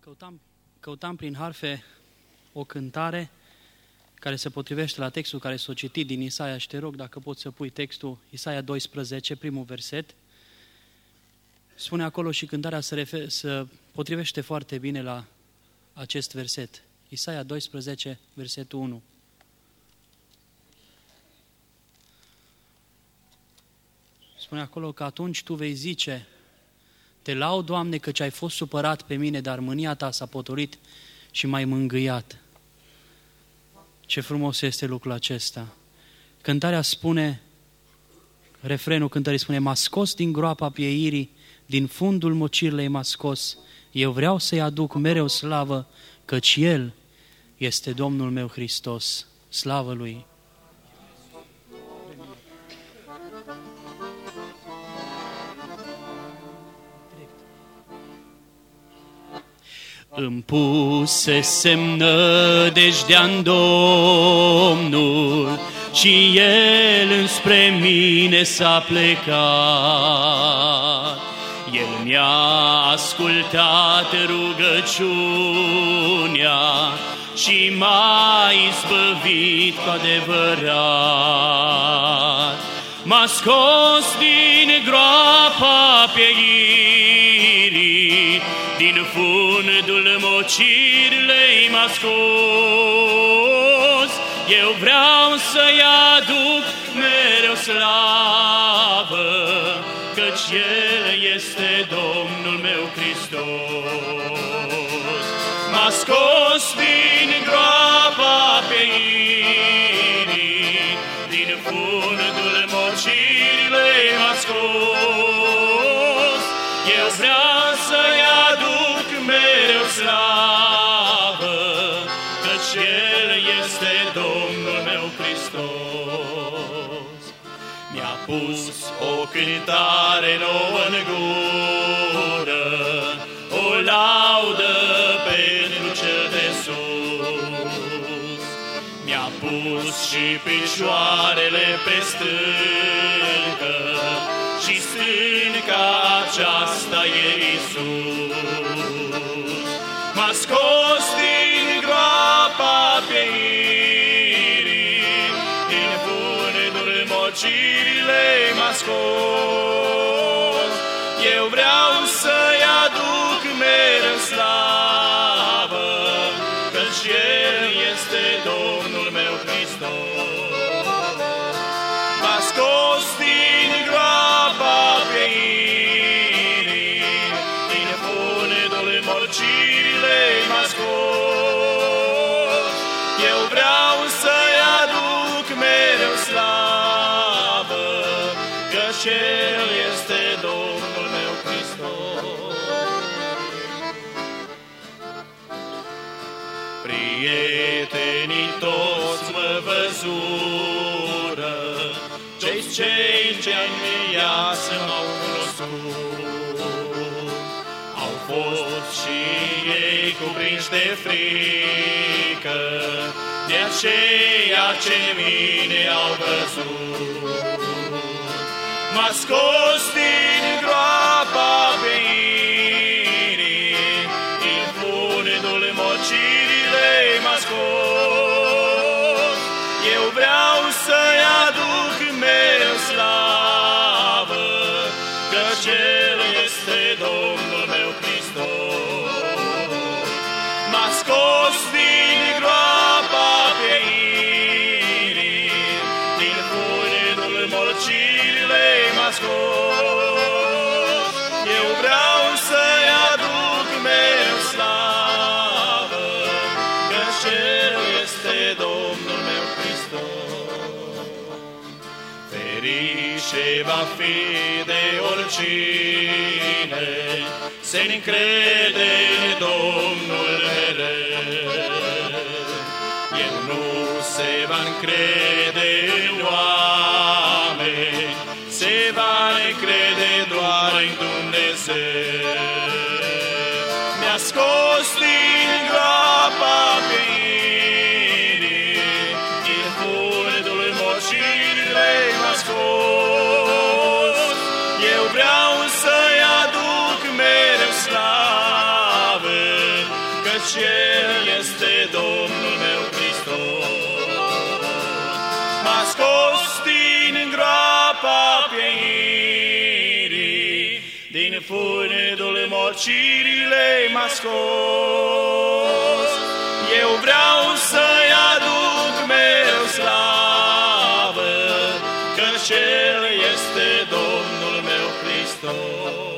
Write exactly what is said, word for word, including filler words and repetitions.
Căutam, căutam prin harfe o cântare care se potrivește la textul care s-a citit din Isaia și te rog dacă poți să pui textul Isaia doisprezece, primul verset. Spune acolo și cântarea se, refer, se potrivește foarte bine la acest verset. Isaia doisprezece, versetul unu. Spune acolo că atunci tu vei zice: te laud, Doamne, căci ai fost supărat pe mine, dar mânia ta s-a potolit și m-ai mângâiat. Ce frumos este lucrul acesta. Cântarea spune, refrenul cântării spune: m-a scos din groapa pieirii, din fundul mocirlei m-a scos. Eu vreau să-i aduc mereu slavă, căci El este Domnul meu Hristos. Slavă Lui! Îmi pusesem nădejdea-n Domnul și El înspre mine s-a plecat. El mi-a ascultat rugăciunea și m-a izbăvit cu adevărat. M-a scos din groapa pieirii, din fundul mocirlei m-a scos. Eu vreau să-i aduc mereu slavă, căci El este Domnul meu Hristos. M-a scos din groapa pieirii, din fundul mocirlei m-a scos. Eu vreau să-i aduc mereu slavă, căci El este Domnul meu Hristos. Mi-a pus o cântare nouă în gură, o laudă pentru Cel de sus. Mi-a pus și picioarele pe stâncă, și stânca aceasta e Iisus. M-a scos din groapa pieirii, din fundul mocirlei m-a scos. Eu vreau să-i aduc mereu slavă, căci El este Domnul meu Hristos. M-a scos din groapa pieirii, din fundul mocirlei m-a scos. Eu vreau să-i aduc mereu slavă, căci El este Domnul meu Hristos. Prietenii toți mă văzură, cei cei ce-n viață m-au cunoscut. Au fost și ei cuprinși de frică, de aceea ce mine au văzut. M-a scos din groapa pieirii, din fundul mocirlei m-a scos. Eu vreau să-i aduc mereu slavă, căci El este Domnul meu Hristos. M-a scos din groapa pieirii, din fundul mocirlei m-a scos. Eu vreau să-i aduc mereu slavă, căci El este Domnul meu Hristos. Ferice va fi de oricine se încrede în Domnul mereu. El nu se va încrede în oameni, se va încrede doar în Dumnezeu. Mi-a scos din groapa pieirii, din fundul mocirlei m-a scos. Eu vreau să-i aduc mereu slavă, căci El este Domnul meu Hristos. M-a scos din groapa pieirii, din fundul morcirile m-a scos. Eu vreau să-i aduc mereu slavă, căci El este Domnul meu Hristos.